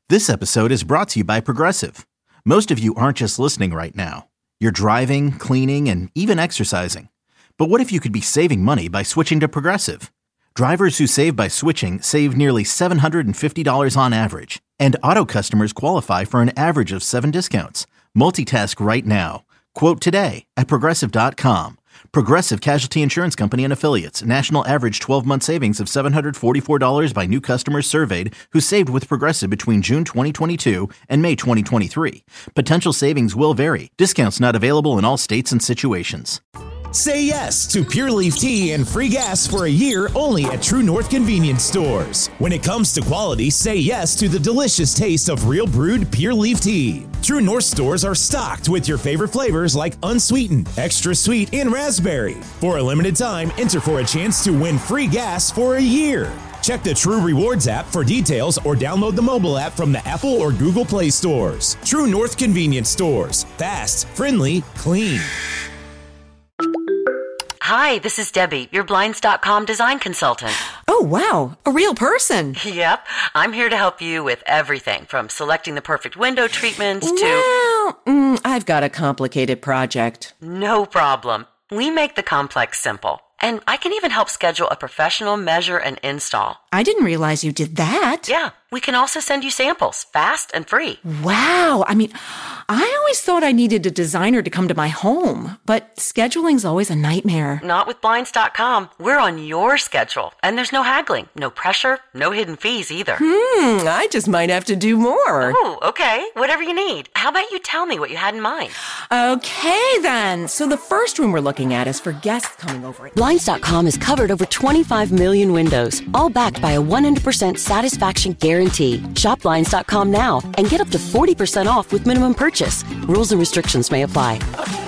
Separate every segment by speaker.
Speaker 1: This episode is brought to you by Progressive. Most of you aren't just listening right now. You're driving, cleaning, and even exercising. But what if you could be saving money by switching to Progressive? Drivers who save by switching save nearly $750 on average. And auto customers qualify for an average of 7 discounts. Multitask right now. Quote today at Progressive.com. Progressive Casualty Insurance Company and Affiliates. National average 12-month savings of $744 by new customers surveyed who saved with Progressive between June 2022 and May 2023. Potential savings will vary. Discounts not available in all states and situations.
Speaker 2: Say yes to Pure Leaf Tea and free gas for a year only at True North Convenience Stores. When it comes to quality, say yes to the delicious taste of real brewed Pure Leaf Tea. True North stores are stocked with your favorite flavors like unsweetened, extra sweet, and raspberry. For a limited time, enter for a chance to win free gas for a year. Check the True Rewards app for details or download the mobile app from the Apple or Google Play stores. True North Convenience Stores. Fast, friendly, clean.
Speaker 3: Hi, this is Debbie, your Blinds.com design consultant.
Speaker 4: Oh, wow. A real person.
Speaker 3: Yep. I'm here to help you with everything from selecting the perfect window treatments to...
Speaker 4: Well, I've got a complicated project.
Speaker 3: No problem. We make the complex simple. And I can even help schedule a professional measure and install.
Speaker 4: I didn't realize you did that.
Speaker 3: Yeah. We can also send you samples, fast and free.
Speaker 4: Wow. I mean, I always thought I needed a designer to come to my home, but scheduling's always a nightmare.
Speaker 3: Not with Blinds.com. We're on your schedule. And there's no haggling, no pressure, no hidden fees either.
Speaker 4: I just might have to do more.
Speaker 3: Oh, okay. Whatever you need. How about you tell me what you had in mind?
Speaker 4: Okay, then. So the first room we're looking at is for guests coming over.
Speaker 5: Blinds.com has covered over 25 million windows, all backed by a 100% satisfaction guarantee. Shop Blinds.com now and get up to 40% off with minimum purchase. Rules and restrictions may apply.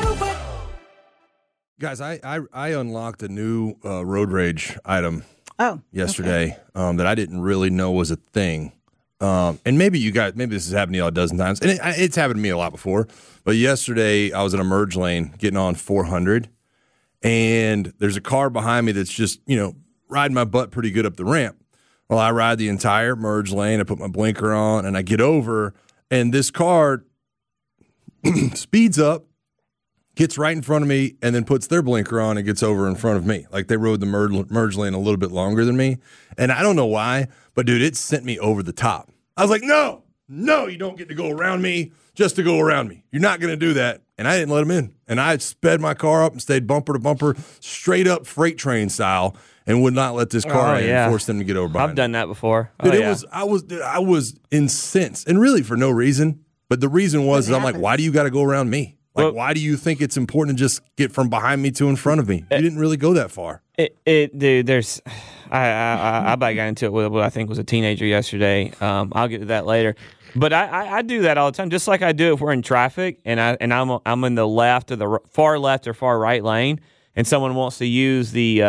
Speaker 6: Guys, I unlocked a new road rage item yesterday that I didn't really know was a thing. And maybe this has happened to y'all a dozen times. And it's happened to me a lot before. But yesterday I was in a merge lane getting on 400. And there's a car behind me that's just, riding my butt pretty good up the ramp. Well, I ride the entire merge lane. I put my blinker on, and I get over, and this car speeds up, gets right in front of me, and then puts their blinker on and gets over in front of me. Like they rode the merge lane a little bit longer than me. And I don't know why, but, dude, it sent me over the top. I was like, no, you don't get to go around me just to go around me. You're not going to do that. And I didn't let him in. And I sped my car up and stayed bumper to bumper, straight up freight train style, and would not let this car in and force them to get over behind
Speaker 7: I've done that before.
Speaker 6: Dude, I was incensed, and really for no reason. But the reason was I'm like, why do you got to go around me? Like, why do you think it's important to just get from behind me to in front of me? You didn't really go that far.
Speaker 7: Dude, there's I got into it with what I think was a teenager yesterday. I'll get to that later. But I do that all the time, just like I do if we're in traffic and I'm in the left or the far left or far right lane, and someone wants to use the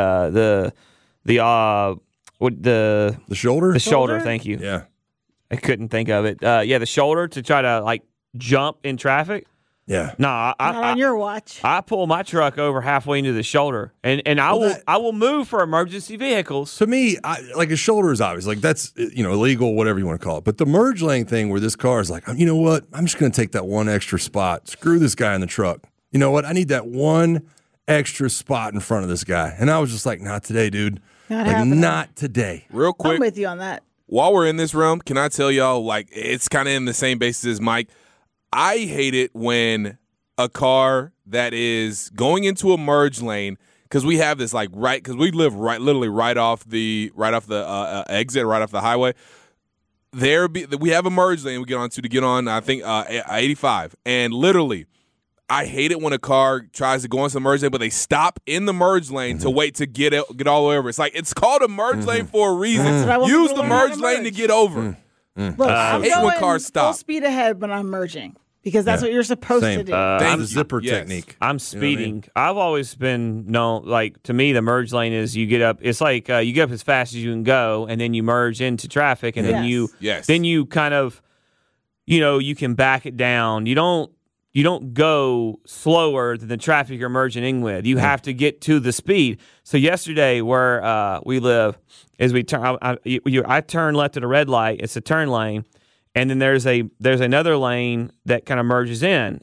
Speaker 7: shoulder. The shoulder. Thank you.
Speaker 6: Yeah,
Speaker 7: I couldn't think of it. The shoulder to try to like jump in traffic.
Speaker 6: Yeah.
Speaker 7: No,
Speaker 8: not on your watch.
Speaker 7: I pull my truck over halfway into the shoulder, and I will move for emergency vehicles.
Speaker 6: To me, like a shoulder is obvious, like that's illegal, whatever you want to call it. But the merge lane thing, where this car is like, you know what? I'm just going to take that one extra spot. Screw this guy in the truck. You know what? I need that one extra spot in front of this guy. And I was just like, not today, dude. Not today.
Speaker 9: Real quick,
Speaker 8: I'm with you on that.
Speaker 9: While we're in this realm, can I tell y'all, like, it's kind of in the same basis as Mike. I hate it when a car that is going into a merge lane, because we have this because we live literally right off the exit, right off the highway. We have a merge lane we get on to get on, I think 85, and literally, I hate it when a car tries to go into the merge lane, but they stop in the merge lane to wait to get all the way over. It's like it's called a merge lane for a reason. Use the merge lane to get over.
Speaker 8: Look, I'm
Speaker 9: hate when cars
Speaker 8: full
Speaker 9: stop.
Speaker 8: speed ahead when I'm merging. Because that's what you're supposed to do.
Speaker 6: The zipper technique.
Speaker 7: I'm speeding. I've always been known, to me, the merge lane is you get up. It's like you get up as fast as you can go, and then you merge into traffic, and then you kind of, you can back it down. You don't go slower than the traffic you're merging in with. You have to get to the speed. So yesterday, where we live, is I turn left at a red light. It's a turn lane. and then there's another lane that kind of merges in,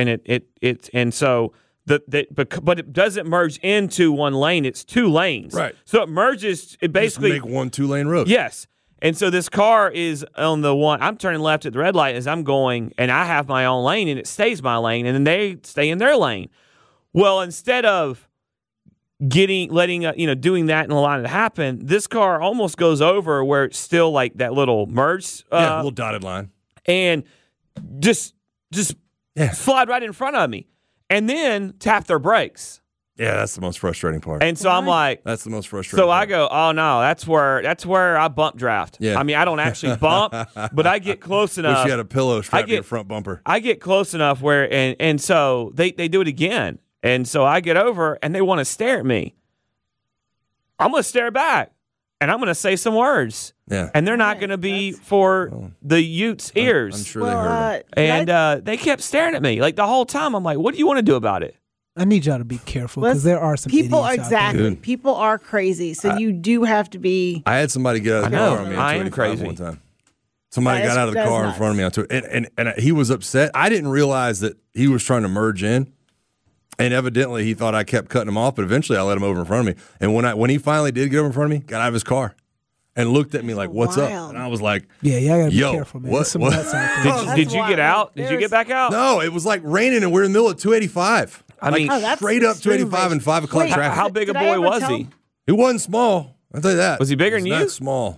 Speaker 7: and so but it doesn't merge into one lane. It's two lanes,
Speaker 6: right?
Speaker 7: So it merges. It basically
Speaker 6: just make one 2-lane road.
Speaker 7: Yes. And so this car is on the one. I'm turning left at the red light as I'm going, and I have my own lane, and it stays my lane, and then they stay in their lane. Well, instead of doing that and allowing it to happen, this car almost goes over where it's still like that little merge,
Speaker 6: little dotted line,
Speaker 7: and just slide right in front of me, and then tap their brakes.
Speaker 6: Yeah, that's the most frustrating part.
Speaker 7: And so I'm like,
Speaker 6: that's the most frustrating.
Speaker 7: So
Speaker 6: part.
Speaker 7: I go, oh no, that's where I bump draft.
Speaker 6: Yeah.
Speaker 7: I mean, I don't actually bump, but I get close enough.
Speaker 6: Wish you had a pillow strapped to your front bumper.
Speaker 7: I get close enough where, and so they do it again, and so I get over, and they want to stare at me. I'm going to stare back, and I'm going to say some words.
Speaker 6: Yeah.
Speaker 7: And they're not going to be for the Utes' ears.
Speaker 6: I'm sure they heard it.
Speaker 7: And they kept staring at me like the whole time. I'm like, what do you want to do about it?
Speaker 10: I need y'all to be careful because there are some
Speaker 8: people.
Speaker 10: Idiots
Speaker 8: Exactly,
Speaker 10: out there.
Speaker 8: people are crazy, so you do have to be.
Speaker 6: I had somebody get out of the car on me.
Speaker 7: I am crazy.
Speaker 6: One time, somebody got out of the car in front of me, and he was upset. I didn't realize that he was trying to merge in, and evidently he thought I kept cutting him off. But eventually, I let him over in front of me. And when he finally did get over in front of me, got out of his car and looked at me like, "What's up?" And I was like,
Speaker 10: "Yeah, y'all gotta be careful, man.
Speaker 6: What?
Speaker 10: Some nuts out there."
Speaker 7: Did you get out? Did you get back out?
Speaker 6: No, it was like raining, and we're in the middle of 285.
Speaker 7: I mean,
Speaker 6: straight up 285 and 5 o'clock traffic.
Speaker 7: How big a boy was he?
Speaker 6: He wasn't small. I'll tell you that.
Speaker 7: Was he bigger than you?
Speaker 6: Not small.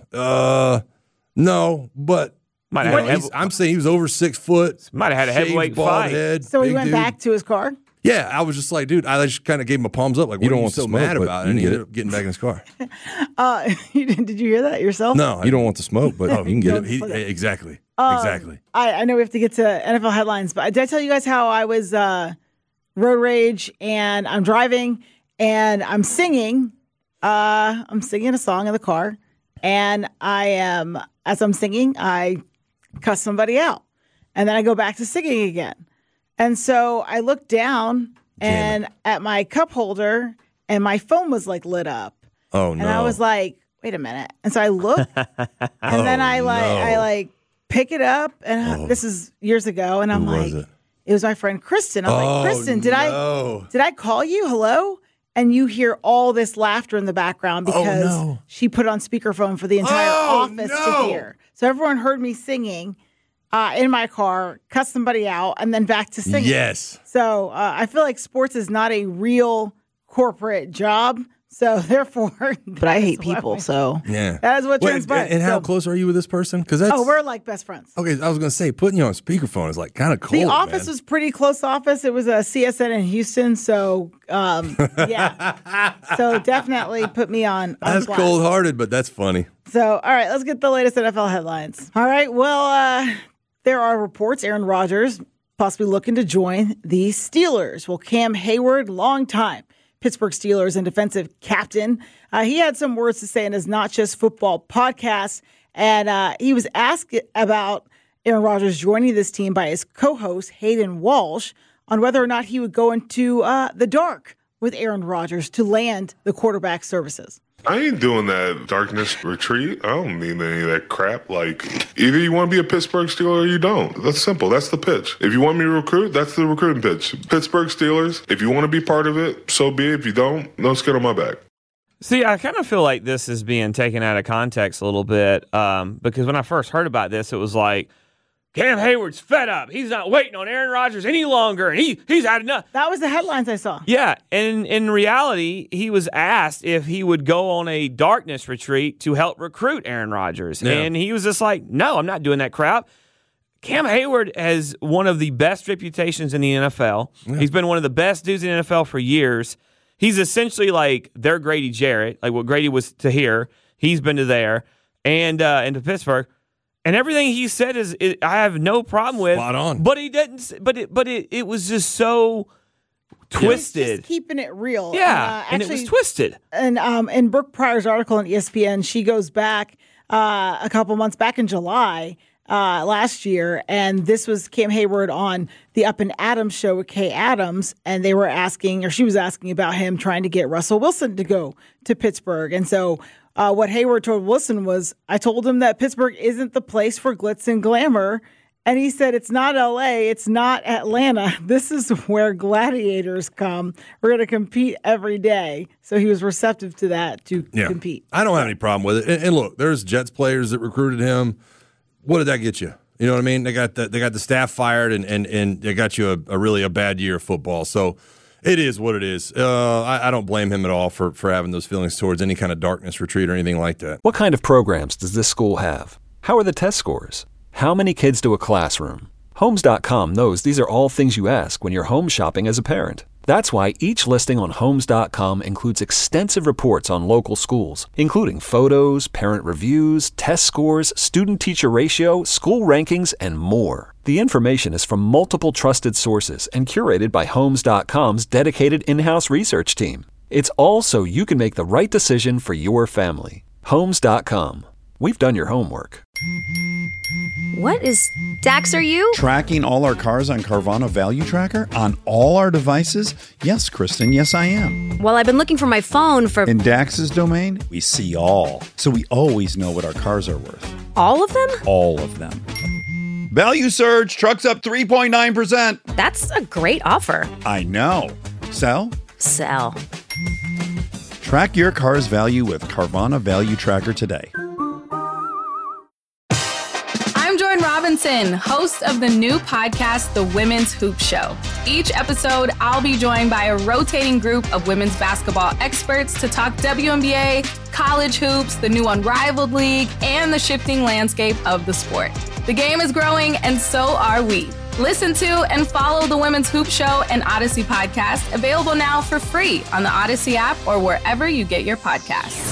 Speaker 6: No, but I'm saying he was over 6 foot.
Speaker 7: Might have had a heavyweight fight.
Speaker 6: Head,
Speaker 8: so he went back to his car?
Speaker 6: Yeah, I was just like, dude, I just kind of gave him a palms up. Like, what are you so mad about? And he ended up getting back in his car.
Speaker 8: Did you hear that yourself?
Speaker 6: No, you don't want the smoke, but you can get it. Exactly. Exactly.
Speaker 8: I know we have to get to NFL headlines, but did I tell you guys how I was road rage and I'm driving and I'm singing a song in the car, and as I'm singing, I cuss somebody out, and then I go back to singing again. And so I looked down and at my cup holder, and my phone was like lit up.
Speaker 6: Oh no!
Speaker 8: And I was like, "Wait a minute!" And so I looked, and then I pick it up, and this is years ago, and I'm like, it was my friend Kristen. I'm like, Kristen, did I call you? Hello? And you hear all this laughter in the background because she put on speakerphone for the entire office to hear. So everyone heard me singing in my car, cuss somebody out, and then back to singing.
Speaker 6: Yes.
Speaker 8: So I feel like sports is not a real corporate job. So therefore, but I hate people. So that is what transpired.
Speaker 6: And how close are you with this person? Because
Speaker 8: we're like best friends.
Speaker 6: Okay, I was going to say putting you on speakerphone is like kind of cold.
Speaker 8: The office was pretty close office. It was a CSN in Houston. So yeah, so definitely put me on.
Speaker 6: That's cold hearted, but that's funny.
Speaker 8: So all right, let's get the latest NFL headlines. All right, well, there are reports Aaron Rodgers possibly looking to join the Steelers. Well, Cam Hayward, long time Pittsburgh Steelers and defensive captain. He had some words to say in his Not Just Football podcast, and he was asked about Aaron Rodgers joining this team by his co-host Hayden Walsh on whether or not he would go into the dark with Aaron Rodgers to land the quarterback services.
Speaker 11: I ain't doing that darkness retreat. I don't need any of that crap. Like, either you want to be a Pittsburgh Steeler or you don't. That's simple. That's the pitch. If you want me to recruit, that's the recruiting pitch. Pittsburgh Steelers, if you want to be part of it, so be it. If you don't, no skin on my back.
Speaker 7: See, I kind of feel like this is being taken out of context a little bit because when I first heard about this, it was like, Cam Hayward's fed up. He's not waiting on Aaron Rodgers any longer, and he's had enough.
Speaker 8: That was the headlines I saw.
Speaker 7: Yeah, and in reality, he was asked if he would go on a darkness retreat to help recruit Aaron Rodgers, and he was just like, no, I'm not doing that crap. Cam Hayward has one of the best reputations in the NFL. Yeah. He's been one of the best dudes in the NFL for years. He's essentially like their Grady Jarrett, like what Grady was to here. He's been to there and to Pittsburgh. And everything he said I have no problem with.
Speaker 6: Spot on.
Speaker 7: But he didn't. But it was just so twisted.
Speaker 8: Just keeping it real.
Speaker 7: Yeah, and it was twisted.
Speaker 8: And in Brooke Pryor's article on ESPN, she goes back a couple months back in July last year, and this was Cam Hayward on the Up and Adams show with Kay Adams, and they were asking, or she was asking about him trying to get Russell Wilson to go to Pittsburgh, and so. What Hayward told Wilson was, I told him that Pittsburgh isn't the place for glitz and glamour. And he said, it's not L.A., it's not Atlanta. This is where gladiators come. We're going to compete every day. So he was receptive to that, to compete.
Speaker 6: I don't have any problem with it. And look, there's Jets players that recruited him. What did that get you? You know what I mean? They got the staff fired, and they got you a really bad year of football. So it is what it is. I don't blame him at all for having those feelings towards any kind of darkness retreat or anything like that.
Speaker 12: What kind of programs does this school have? How are the test scores? How many kids to a classroom? Homes.com knows these are all things you ask when you're home shopping as a parent. That's why each listing on Homes.com includes extensive reports on local schools, including photos, parent reviews, test scores, student-teacher ratio, school rankings, and more. The information is from multiple trusted sources and curated by Homes.com's dedicated in-house research team. It's all so you can make the right decision for your family. Homes.com. We've done your homework.
Speaker 13: What is Dax, are you?
Speaker 14: Tracking all our cars on Carvana Value Tracker on all our devices? Yes, Kristen, yes I am.
Speaker 13: Well, I've been looking for my phone for...
Speaker 14: In Dax's domain, we see all. So we always know what our cars are worth.
Speaker 13: All of them?
Speaker 14: All of them. Value surge, trucks up 3.9%.
Speaker 13: That's a great offer.
Speaker 14: I know. Sell?
Speaker 13: Sell.
Speaker 14: Track your car's value with Carvana Value Tracker today.
Speaker 15: I'm Jordan Robinson, host of the new podcast, The Women's Hoop Show. Each episode, I'll be joined by a rotating group of women's basketball experts to talk WNBA, college hoops, the new Unrivaled League, and the shifting landscape of the sport. The game is growing, and so are we. Listen to and follow The Women's Hoop Show and Odyssey podcast, available now for free on the Odyssey app or wherever you get your podcasts.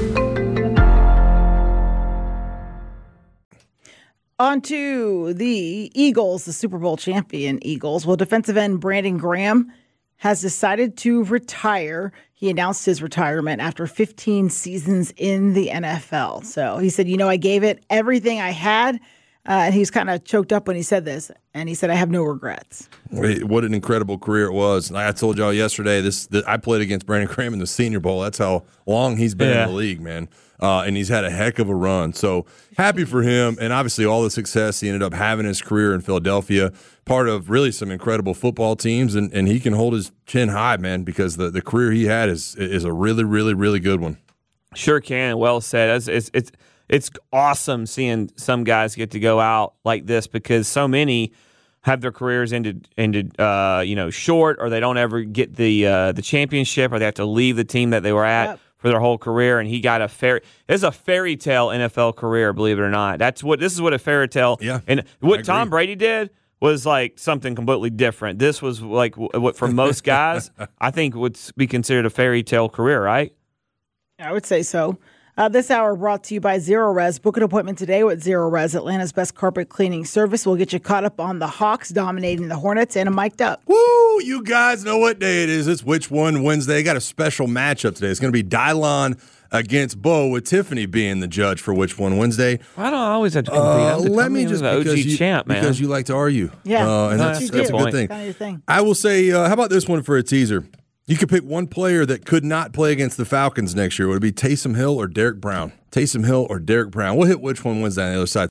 Speaker 8: On to the Eagles, the Super Bowl champion Eagles. Well, defensive end Brandon Graham has decided to retire. He announced his retirement after 15 seasons in the NFL. So he said, I gave it everything I had. And he's kind of choked up when he said this. And he said, I have no regrets.
Speaker 6: What an incredible career it was. Like I told y'all yesterday, I played against Brandon Graham in the Senior Bowl. That's how long he's been in the league, man. And he's had a heck of a run. So happy for him. And obviously all the success he ended up having his career in Philadelphia, part of really some incredible football teams. And he can hold his chin high, man, because the career he had is a really, really, really good one.
Speaker 7: Sure can. Well said. It's awesome seeing some guys get to go out like this because so many have their careers ended short, or they don't ever get the championship, or they have to leave the team that they were at for their whole career. And he got it's a fairy tale NFL career, believe it or not. This is what a fairy tale.
Speaker 6: Yeah,
Speaker 7: and what Tom Brady did was like something completely different. This was like what for most guys I think would be considered a fairy tale career, right?
Speaker 8: I would say so. This hour brought to you by Zero Res. Book an appointment today with Zero Res, Atlanta's best carpet cleaning service. We'll get you caught up on the Hawks dominating the Hornets and a mic'd up.
Speaker 6: Woo! You guys know what day it is. It's Which One Wednesday. Got a special matchup today. It's going to be Dylon against Bo, with Tiffany being the judge for Which One Wednesday.
Speaker 7: I don't always have to compete.
Speaker 6: Let me just
Speaker 7: OG champ, man.
Speaker 6: Because you like to argue.
Speaker 8: Yeah,
Speaker 6: and that's a good thing.
Speaker 8: Kind of your thing.
Speaker 6: I will say, how about this one for a teaser? You could pick one player that could not play against the Falcons next year. Would it be Taysom Hill or Derek Brown? Taysom Hill or Derek Brown? We'll hit Which One Wednesday on the other side.